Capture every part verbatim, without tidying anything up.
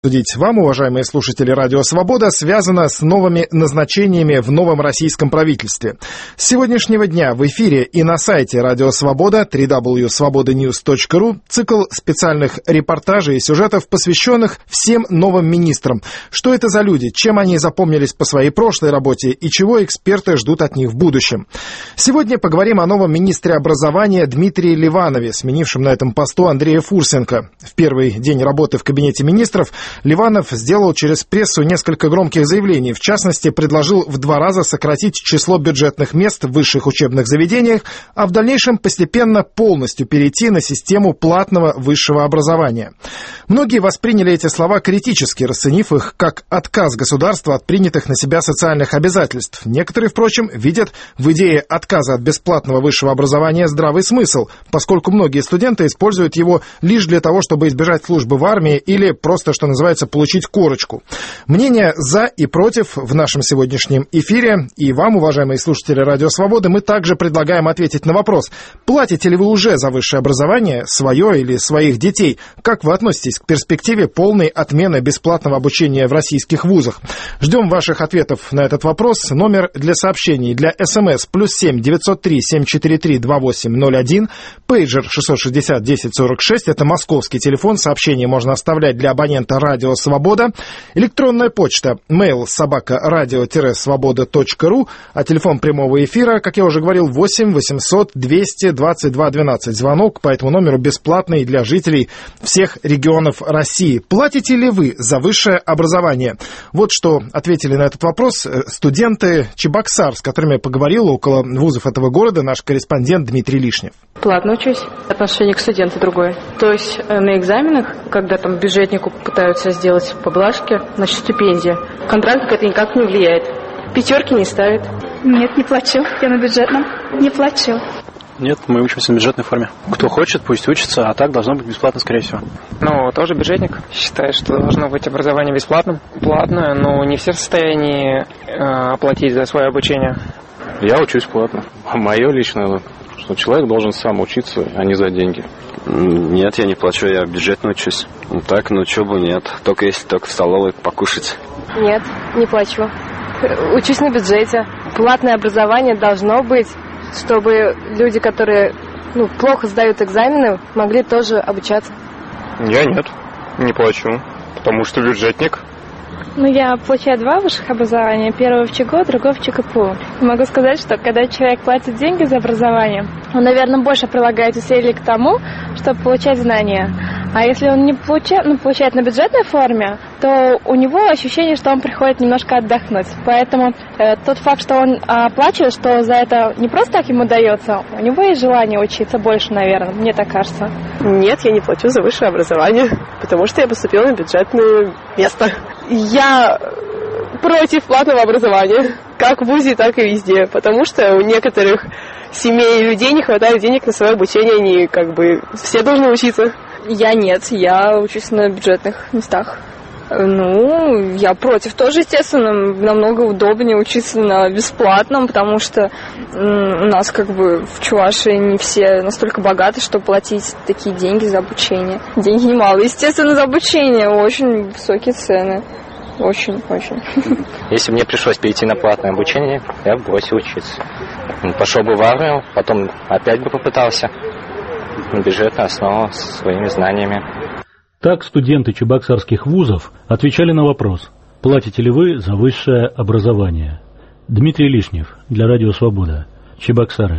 Судить вам, уважаемые слушатели Радио Свобода, связано с новыми назначениями в новом российском правительстве. С сегодняшнего дня в эфире и на сайте Радио Свобода дабл ю дабл ю дабл ю точка свобода ньюс точка ру цикл специальных репортажей и сюжетов, посвященных всем новым министрам. Что это за люди, чем они запомнились по своей прошлой работе и чего эксперты ждут от них в будущем. Сегодня поговорим о новом министре образования Дмитрии Ливанове, сменившем на этом посту Андрея Фурсенко. В первый день работы в кабинете министров Ливанов сделал через прессу несколько громких заявлений. В частности, предложил в два раза сократить число бюджетных мест в высших учебных заведениях, а в дальнейшем постепенно полностью перейти на систему платного высшего образования. Многие восприняли эти слова критически, расценив их как отказ государства от принятых на себя социальных обязательств. Некоторые, впрочем, видят в идее отказа от бесплатного высшего образования здравый смысл, поскольку многие студенты используют его лишь для того, чтобы избежать службы в армии или просто, что называется, получить корочку. Мнения за и против в нашем сегодняшнем эфире. И вам, уважаемые слушатели Радио Свободы, мы также предлагаем ответить на вопрос: платите ли вы уже за высшее образование, свое или своих детей? Как вы относитесь к перспективе полной отмены бесплатного обучения в российских вузах? Ждем ваших ответов на этот вопрос. Номер для сообщений для СМС плюс семь девятьсот три семьсот четыре три двадцать восемь ноль один, пейджер шестьсот шестьдесят десять сорок шесть, это московский телефон. Сообщение можно оставлять для абонента Радио Свобода. Электронная почта mail собака радио-свобода точка ру, а телефон прямого эфира, как я уже говорил, восемь восемьсот двести двадцать два двенадцать. Звонок по этому номеру бесплатный для жителей всех регионов России. Платите ли вы за высшее образование? Вот что ответили на этот вопрос студенты Чебоксар, с которыми я поговорил около вузов этого города, наш корреспондент Дмитрий Лишнев. Платно учусь. Отношение к студенту другое. То есть на экзаменах, когда там бюджетнику пытаются сделать поблажки, значит стипендия, контрактник это никак не влияет. Пятерки не ставит. Нет, не плачу. Я на бюджетном. Не плачу. Нет, мы учимся в бюджетной форме. Кто хочет, пусть учится, а так должно быть бесплатно, скорее всего. Ну, тоже бюджетник. Считает, что должно быть образование бесплатным. Платное, но не все в состоянии э, оплатить за свое обучение. Я учусь платно. Мое личное, что человек должен сам учиться, а не за деньги. Нет, я не плачу, я бюджетно учусь. Ну так, на учебу нет. Только если только в столовой покушать. Нет, не плачу. Учусь на бюджете. Платное образование должно быть, чтобы люди, которые ну, плохо сдают экзамены, могли тоже обучаться. Я нет, не плачу, потому что бюджетник. Ну, я получаю два высших образования. Первое в ЧГУ, другое в ЧКПУ. Могу сказать, что когда человек платит деньги за образование, он, наверное, больше прилагает усилий к тому, чтобы получать знания. А если он не получает, ну, получает на бюджетной форме, то у него ощущение, что он приходит немножко отдохнуть. Поэтому э, тот факт, что он оплачивает, что за это не просто так ему дается, у него есть желание учиться больше, наверное, мне так кажется. Нет, я не плачу за высшее образование, потому что я поступила на бюджетное место. Я против платного образования, как в вузе, так и везде, потому что у некоторых семей и людей не хватает денег на свое обучение, они как бы все должны учиться. Я нет, я учусь на бюджетных местах. Ну, я против тоже, естественно. Намного удобнее учиться на бесплатном, потому что у нас как бы в Чувашии не все настолько богаты, чтобы платить такие деньги за обучение. Деньги немало. Естественно, за обучение очень высокие цены. Очень-очень. Если бы мне пришлось перейти на платное обучение, я бы бросил учиться. Пошел бы в армию, потом опять бы попытался на бюджетную основу со своими знаниями. Так студенты чебоксарских вузов отвечали на вопрос: платите ли вы за высшее образование? Дмитрий Лишнев для Радио Свобода, Чебоксары.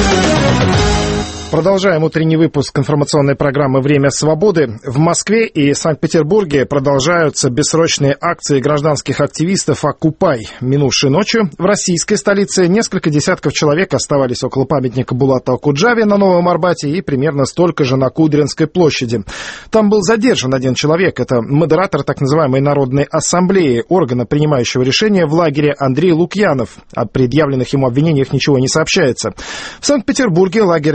Продолжаем утренний выпуск информационной программы «Время свободы». В Москве и Санкт-Петербурге продолжаются бессрочные акции гражданских активистов «Оккупай». Минувшей ночью в российской столице несколько десятков человек оставались около памятника Булату Окуджаве на Новом Арбате и примерно столько же на Кудринской площади. Там был задержан один человек. Это модератор так называемой Народной ассамблеи, органа, принимающего решения в лагере, Андрей Лукьянов. О предъявленных ему обвинениях ничего не сообщается. В Санкт-Петербурге лагерь гражданских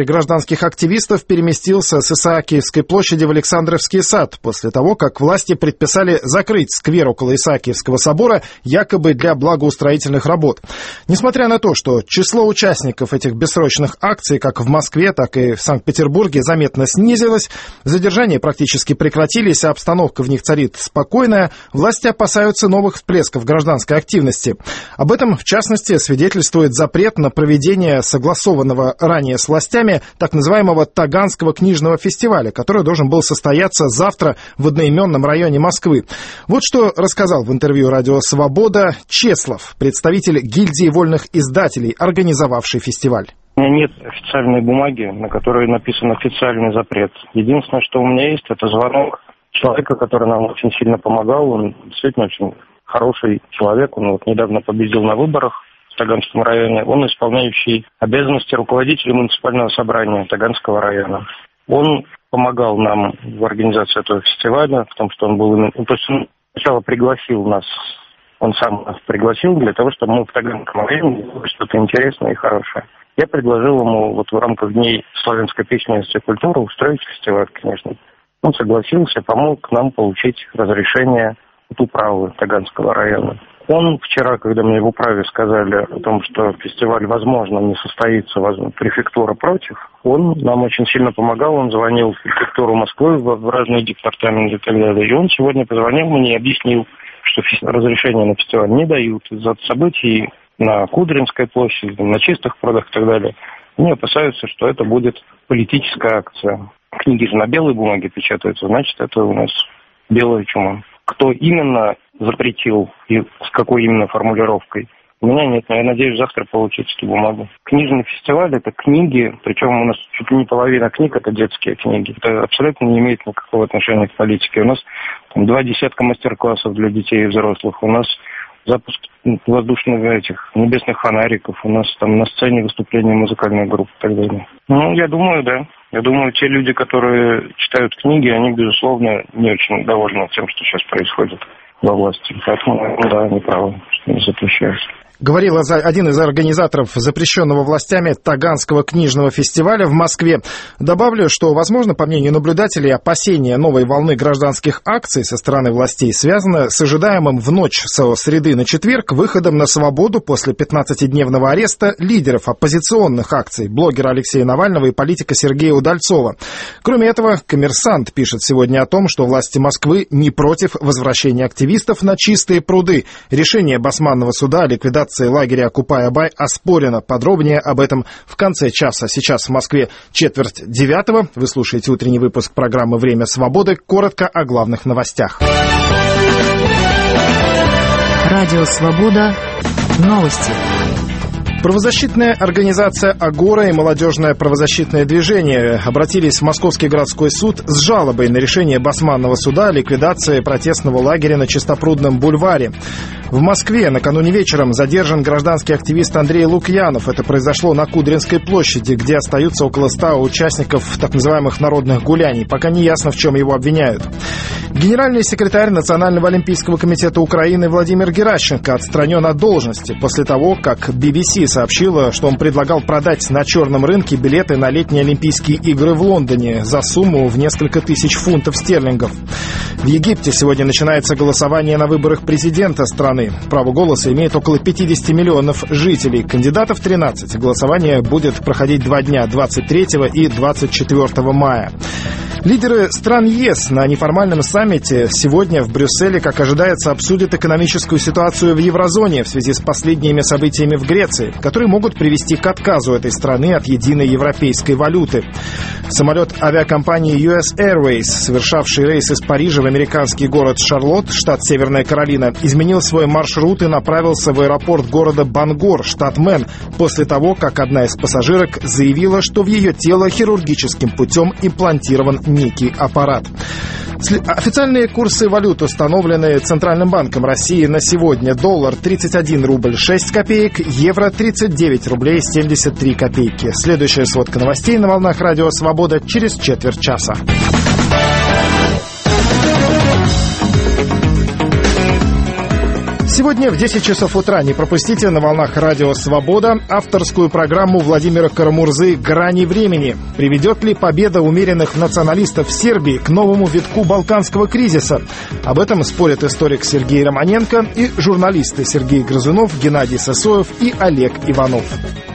гражданских активистов переместился с Исаакиевской площади в Александровский сад после того, как власти предписали закрыть сквер около Исаакиевского собора якобы для благоустроительных работ. Несмотря на то, что число участников этих бессрочных акций как в Москве, так и в Санкт-Петербурге заметно снизилось, задержания практически прекратились, а обстановка в них царит спокойная, власти опасаются новых всплесков гражданской активности. Об этом, в частности, свидетельствует запрет на проведение согласованного ранее с властями так называемого Таганского книжного фестиваля, который должен был состояться завтра в одноименном районе Москвы. Вот что рассказал в интервью «Радио Свобода» Чеслов, представитель гильдии вольных издателей, организовавший фестиваль. У меня нет официальной бумаги, на которой написан официальный запрет. Единственное, что у меня есть, это звонок человека, который нам очень сильно помогал. Он действительно очень хороший человек. Он вот недавно победил на выборах в Таганском районе. Он исполняющий обязанности руководителя муниципального собрания Таганского района. Он помогал нам в организации этого фестиваля, в том, что он был... То есть он сначала пригласил нас, он сам нас пригласил для того, чтобы мы в Таганском районе делали что-то интересное и хорошее. Я предложил ему вот в рамках Дней славянской письменности и культуры устроить фестиваль, конечно. Он согласился, помог нам получить разрешение от управы Таганского района. Он вчера, когда мне в управе сказали о том, что фестиваль, возможно, не состоится, префектура против, он нам очень сильно помогал, он звонил в префектуру Москвы, в разные департаменты и так далее. И он сегодня позвонил мне и объяснил, что разрешение на фестиваль не дают из-за событий на Кудринской площади, на Чистых прудах и так далее. Они опасаются, что это будет политическая акция. Книги же на белой бумаге печатаются, значит, это у нас белая чума. Кто именно запретил и с какой именно формулировкой, у меня нет, но я надеюсь завтра получить эту бумагу. Книжный фестиваль — это книги, причем у нас чуть ли не половина книг — это детские книги. Это абсолютно не имеет никакого отношения к политике. У нас там, два десятка мастер-классов для детей и взрослых. У нас запуск воздушных этих небесных фонариков. У нас там на сцене выступления музыкальной группы и так далее. Ну, я думаю, да. Я думаю, те люди, которые читают книги, они, безусловно, не очень довольны тем, что сейчас происходит во власти. Поэтому, да, они правы, что не запрещаются. Говорил один из организаторов запрещенного властями Таганского книжного фестиваля в Москве. Добавлю, что, возможно, по мнению наблюдателей, опасения новой волны гражданских акций со стороны властей связано с ожидаемым в ночь со среды на четверг выходом на свободу после пятнадцатидневного ареста лидеров оппозиционных акций, блогера Алексея Навального и политика Сергея Удальцова. Кроме этого, «Коммерсант» пишет сегодня о том, что власти Москвы не против возвращения активистов на Чистые пруды. Решение Басманного суда о ликвидации лагеря «Окупай-Абай» оспорено. Подробнее об этом в конце часа. Сейчас в Москве четверть девятого. Вы слушаете утренний выпуск программы «Время свободы». Коротко о главных новостях. Радио «Свобода». Новости. Правозащитная организация «Агора» и молодежное правозащитное движение обратились в Московский городской суд с жалобой на решение Басманного суда о ликвидации протестного лагеря на Чистопрудном бульваре. В Москве накануне вечером задержан гражданский активист Андрей Лукьянов. Это произошло на Кудринской площади, где остаются около ста участников так называемых народных гуляний. Пока не ясно, в чем его обвиняют. Генеральный секретарь Национального олимпийского комитета Украины Владимир Геращенко отстранен от должности после того, как би би си сообщила, что он предлагал продать на черном рынке билеты на летние Олимпийские игры в Лондоне за сумму в несколько тысяч фунтов стерлингов. В Египте сегодня начинается голосование на выборах президента страны. Право голоса имеет около пятьдесят миллионов жителей. Кандидатов тринадцать. Голосование будет проходить два дня, двадцать третьего и двадцать четвёртого мая. Лидеры стран ЕС на неформальном саммите сегодня в Брюсселе, как ожидается, обсудят экономическую ситуацию в еврозоне в связи с последними событиями в Греции, которые могут привести к отказу этой страны от единой европейской валюты. Самолет авиакомпании ю эс Airways, совершавший рейс из Парижа в американский город Шарлотт, штат Северная Каролина, изменил свой маршрут и направился в аэропорт города Бангор, штат Мэн, после того, как одна из пассажирок заявила, что в ее тело хирургическим путем имплантирован некий аппарат. Официальные курсы валют установлены Центральным банком России на сегодня. Доллар тридцать один рубль шесть копеек, евро тридцать девять рублей семьдесят три копейки. Следующая сводка новостей на волнах Радио Свобода через четверть часа. Сегодня Сегодня в десять часов утра не пропустите на волнах Радио Свобода авторскую программу Владимира Карамурзы «Грани времени». Приведет ли победа умеренных националистов в Сербии к новому витку балканского кризиса? Об этом спорят историк Сергей Романенко и журналисты Сергей Грызунов, Геннадий Сысоев и Олег Иванов.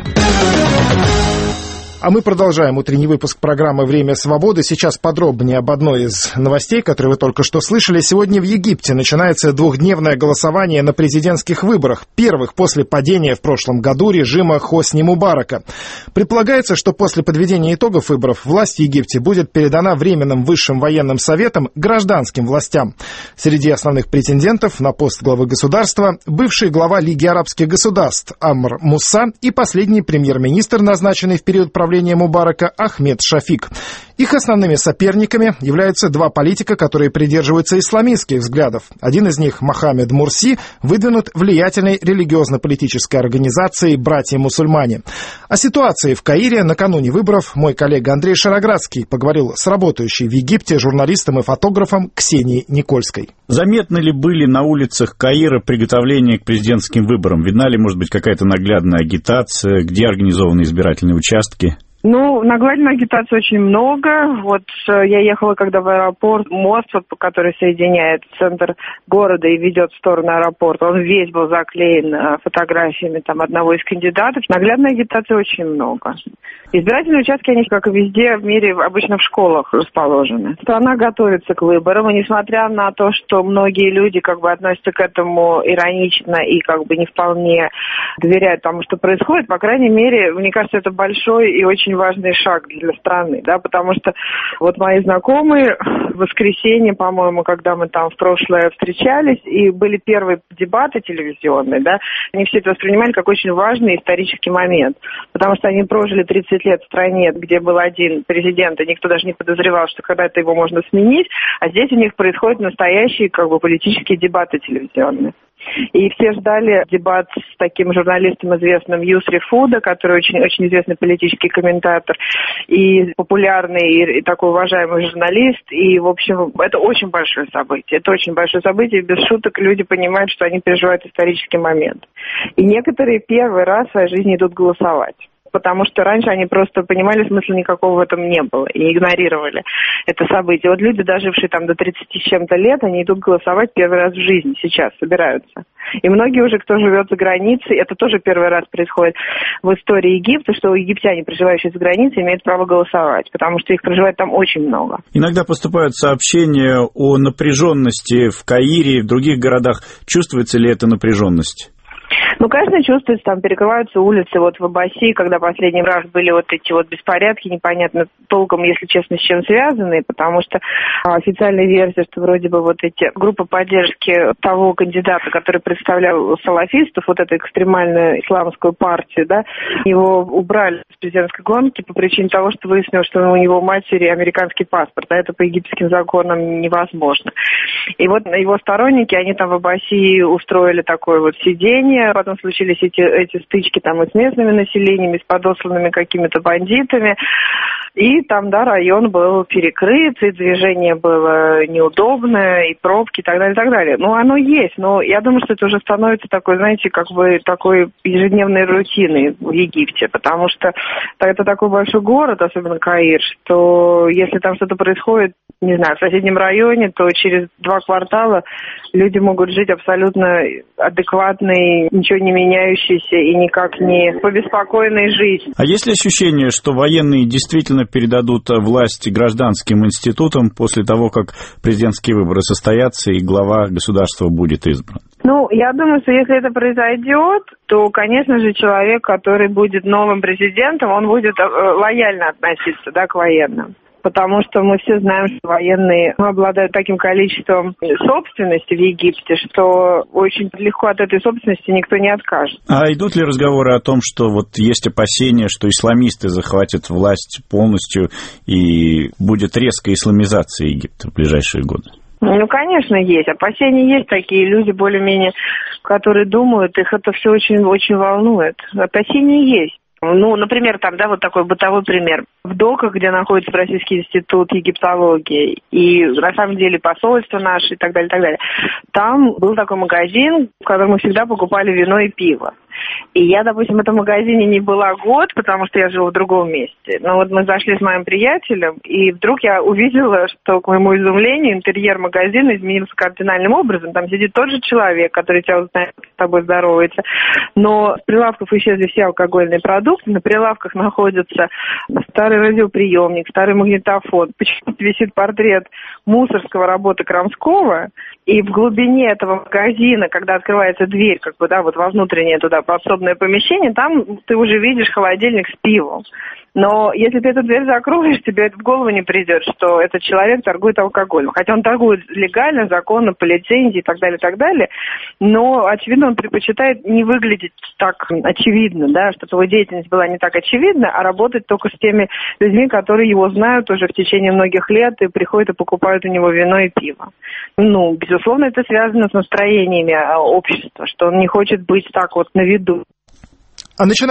А мы продолжаем утренний выпуск программы «Время свободы». Сейчас подробнее об одной из новостей, которые вы только что слышали. Сегодня в Египте начинается двухдневное голосование на президентских выборах, первых после падения в прошлом году режима Хосни Мубарака. Предполагается, что после подведения итогов выборов власть в Египте будет передана Временным высшим военным советом гражданским властям. Среди основных претендентов на пост главы государства бывший глава Лиги арабских государств Амр Муса и последний премьер-министр, назначенный в период правления Мубарака, Ахмед Шафик. Их основными соперниками являются два политика, которые придерживаются исламистских взглядов. Один из них, Мохаммед Мурси, выдвинут влиятельной религиозно-политической организацией «Братья-мусульмане». О ситуации в Каире накануне выборов мой коллега Андрей Шароградский поговорил с работающей в Египте журналистом и фотографом Ксенией Никольской. Заметны ли были на улицах Каира приготовления к президентским выборам? Видна ли, может быть, какая-то наглядная агитация? Где организованы избирательные участки? Ну, наглядной агитации очень много. Вот я ехала, когда в аэропорт, мост, вот, который соединяет центр города и ведет в сторону аэропорта, он весь был заклеен фотографиями там одного из кандидатов. Наглядной агитации очень много. Избирательные участки, они, как и везде в мире, обычно в школах расположены. Страна готовится к выборам, и несмотря на то, что многие люди как бы относятся к этому иронично и как бы не вполне доверяют тому, что происходит, по крайней мере, мне кажется, это большой и очень важный шаг для страны, да, потому что вот мои знакомые в воскресенье, по-моему, когда мы там в прошлое встречались, и были первые дебаты телевизионные, да, они все это воспринимали как очень важный исторический момент, потому что они прожили тридцать лет в стране, где был один президент, и никто даже не подозревал, что когда-то его можно сменить, а здесь у них происходят настоящие, как бы, политические дебаты телевизионные. И все ждали дебат с таким журналистом известным Юсри Фуда, который очень, очень известный политический комментатор и популярный, и, и такой уважаемый журналист. И, в общем, это очень большое событие. Это очень большое событие. И без шуток люди понимают, что они переживают исторический момент. И некоторые первый раз в своей жизни идут голосовать. Потому что раньше они просто понимали, смысла никакого в этом не было и игнорировали это событие. Вот люди, дожившие там до тридцати с чем-то лет, они идут голосовать первый раз в жизни, сейчас собираются. И многие уже, кто живет за границей, это тоже первый раз происходит в истории Египта, что египтяне, проживающие за границей, имеют право голосовать, потому что их проживает там очень много. Иногда поступают сообщения о напряженности в Каире и в других городах. Чувствуется ли эта напряженность? Ну, конечно, чувствуется, там перекрываются улицы. Вот в Аббасии, когда последний раз были вот эти вот беспорядки, непонятно толком, если честно, с чем связаны, потому что официальная версия, что вроде бы вот эти группы поддержки того кандидата, который представлял салафистов, вот эту экстремальную исламскую партию, да, его убрали с президентской гонки по причине того, что выяснилось, что у него матери американский паспорт, а это по египетским законам невозможно. И вот его сторонники, они там в Аббасии устроили такое вот сидение, потом случились эти, эти стычки там и с местными населениями, и с подосланными какими-то бандитами. И там, да, район был перекрыт, и движение было неудобное, и пробки, и так далее, и так далее. Ну, оно есть, но я думаю, что это уже становится такой, знаете, как бы такой ежедневной рутиной в Египте, потому что это такой большой город, особенно Каир, что если там что-то происходит, не знаю, в соседнем районе, то через два квартала люди могут жить абсолютно адекватной, ничего не меняющейся и никак не побеспокоенной жизнью. А есть ли ощущение, что военные действительно передадут власть гражданским институтам после того, как президентские выборы состоятся и глава государства будет избран? Ну, я думаю, что если это произойдет, то, конечно же, человек, который будет новым президентом, он будет лояльно относиться, да, к военным. Потому что мы все знаем, что военные обладают таким количеством собственности в Египте, что очень легко от этой собственности никто не откажет. А идут ли разговоры о том, что вот есть опасения, что исламисты захватят власть полностью и будет резкая исламизация Египта в ближайшие годы? Ну, конечно, есть. Опасения есть такие. Люди более-менее, которые думают, их это все очень-очень волнует. Опасения есть. Ну, например, там, да, вот такой бытовой пример. В Доках, где находится Российский институт египтологии, и на самом деле посольство наше и так далее, и так далее, там был такой магазин, в котором мы всегда покупали вино и пиво. И я, допустим, в этом магазине не была год, потому что я жила в другом месте. Но вот мы зашли с моим приятелем, и вдруг я увидела, что, к моему изумлению, интерьер магазина изменился кардинальным образом. Там сидит тот же человек, который тебя узнает, с тобой здоровается. Но с прилавков исчезли все алкогольные продукты. На прилавках находится старый радиоприемник, старый магнитофон. Почему-то висит портрет Мусорского, работы Крамского. И в глубине этого магазина, когда открывается дверь, как бы, да, вот во внутреннее туда подсобное помещение, там ты уже видишь холодильник с пивом. Но если ты эту дверь закроешь, тебе это в голову не придет, что этот человек торгует алкоголем. Хотя он торгует легально, законно, по лицензии и так далее, и так далее. Но, очевидно, он предпочитает не выглядеть так очевидно, да, чтобы его деятельность была не так очевидна, а работать только с теми людьми, которые его знают уже в течение многих лет и приходят и покупают у него вино и пиво. Ну, безусловно, это связано с настроениями общества, что он не хочет быть так вот на виду. А начиная